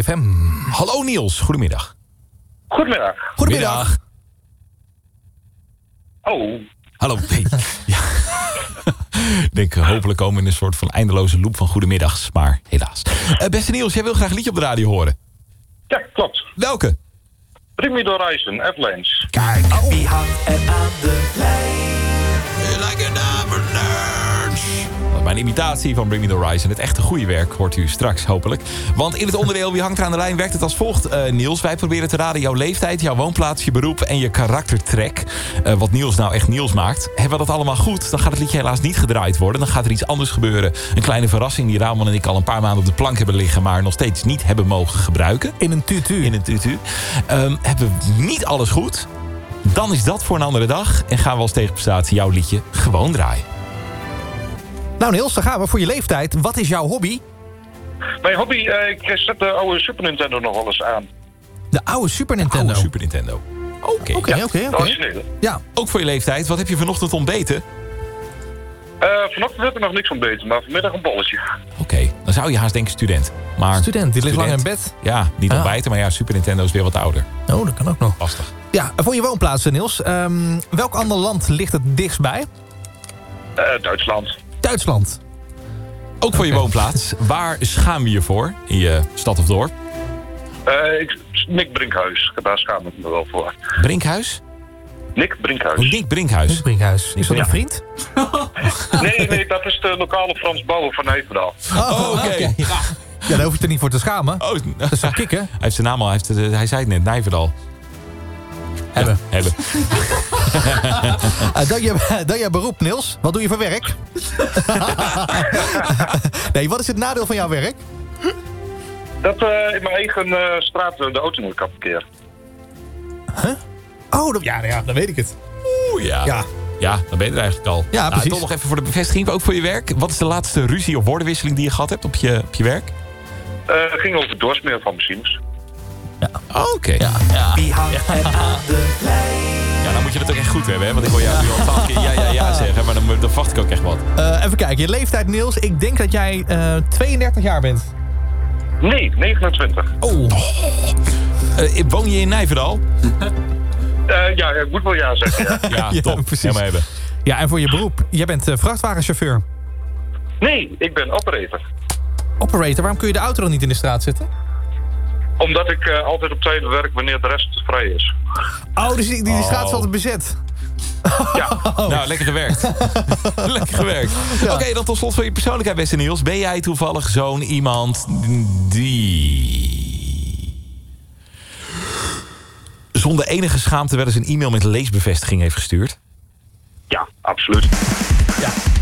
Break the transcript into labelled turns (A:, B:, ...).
A: 3FM.
B: Hallo Niels, goedemiddag.
C: Goedemiddag.
A: Goedemiddag.
C: Oh,
B: Hallo. Hey. Ja. Ik denk, hopelijk komen we in een soort van eindeloze loop van goedemiddags. Maar helaas. Beste Niels, jij wil graag een liedje op de radio horen.
C: ja, klopt.
B: Welke?
C: Bring Me The Horizon, Avalanche.
B: Kijk.
D: Wie hangt er aan de lijn?
B: Like an avalanche. Mijn imitatie van Bring Me The Horizon. Het echte goede werk hoort u straks hopelijk. Want in het onderdeel Wie hangt er aan de lijn werkt het als volgt, Niels. Wij proberen te raden jouw leeftijd, jouw woonplaats, je beroep en je karaktertrek. Wat Niels nou echt Niels maakt. Hebben we dat allemaal goed, dan gaat het liedje helaas niet gedraaid worden. Dan gaat er iets anders gebeuren. Een kleine verrassing die Ramon en ik al een paar maanden op de plank hebben liggen, maar nog steeds niet hebben mogen gebruiken.
A: In een tutu.
B: Hebben we niet alles goed, dan is dat voor een andere dag. En gaan we als tegenprestatie jouw liedje gewoon draaien.
A: Nou Niels, dan gaan we voor je leeftijd. Wat is jouw hobby?
C: Mijn hobby, ik zet de oude Super Nintendo nog wel eens aan.
A: De oude Super Nintendo.
B: Super Nintendo. Oké.
A: Oké.
C: De originele.
A: Ja.
B: Ook voor je leeftijd. Wat heb je vanochtend ontbeten?
C: Vanochtend heb ik nog niks ontbeten, maar vanmiddag een bolletje.
B: Oké, dan zou je haast denken student. Maar
A: Student, die ligt lang in bed.
B: Ja, niet ontbijten, maar ja, Super Nintendo is weer wat ouder.
A: Oh, dat kan ook nog.
B: Lastig.
A: Ja, voor je woonplaats Niels. Welk ander land ligt het dichtstbij?
C: Duitsland.
A: Duitsland.
B: Ook voor je woonplaats. Waar schaam je je voor? In je stad of dorp?
C: Nick Brinkhuis, daar schaam ik me wel voor.
B: Brinkhuis?
C: Nick Brinkhuis.
B: Oh, Nick Brinkhuis.
A: Brinkhuis. Is dat een vriend?
C: Nee, dat is de lokale Frans Bouwer van Nijverdal.
B: Oh, oké.
A: Ja, daar hoef je er niet voor te schamen.
B: Oh,
A: Dat is toch kicken?
B: hij heeft zijn naam al. Hij zei het net, Nijverdal.
A: Hebben.
B: Hebben.
A: Dan je beroep, Niels. Wat doe je voor werk? Nee, wat is het nadeel van jouw werk?
C: Dat in mijn eigen straat de auto moet parkeren.
A: Huh? Oh, ja, dan weet ik het.
B: Oeh, ja.
A: Ja.
B: Ja, dan ben je er eigenlijk al.
A: Ja, precies.
B: Toch nog even voor de bevestiging, ook voor je werk. Wat is de laatste ruzie of woordenwisseling die je gehad hebt op je werk?
C: Het ging over het doorsmeren van machines.
B: Oké.
D: Wie hangt er aan de lijn?
B: Ja, dan moet je het ook echt goed hebben, hè? Want ik hoor jou nu al 12 keer ja zeggen, maar dan verwacht ik ook echt wat.
A: Even kijken, je leeftijd Niels. Ik denk dat jij 32 jaar bent.
C: Nee, 29.
A: Oh.
B: Woon je in Nijverdal?
C: Ja, ik moet wel ja zeggen, ja.
B: Ja,
A: Ja,
B: top.
A: precies.
B: Helemaal hebben.
A: Ja, en voor je beroep. Jij bent vrachtwagenchauffeur.
C: Nee, ik ben operator.
A: Operator, waarom kun je de auto dan niet in de straat zetten?
C: Omdat ik altijd op tijd werk wanneer de rest vrij is.
A: Oh, dus die straat is altijd bezet.
C: Ja.
B: Nou, lekker gewerkt. Lekker gewerkt.
A: Ja.
B: Oké, dan tot slot van je persoonlijkheid, beste Niels. Ben jij toevallig zo'n iemand die zonder enige schaamte wel eens een e-mail met leesbevestiging heeft gestuurd?
C: Ja, absoluut.
A: Ja.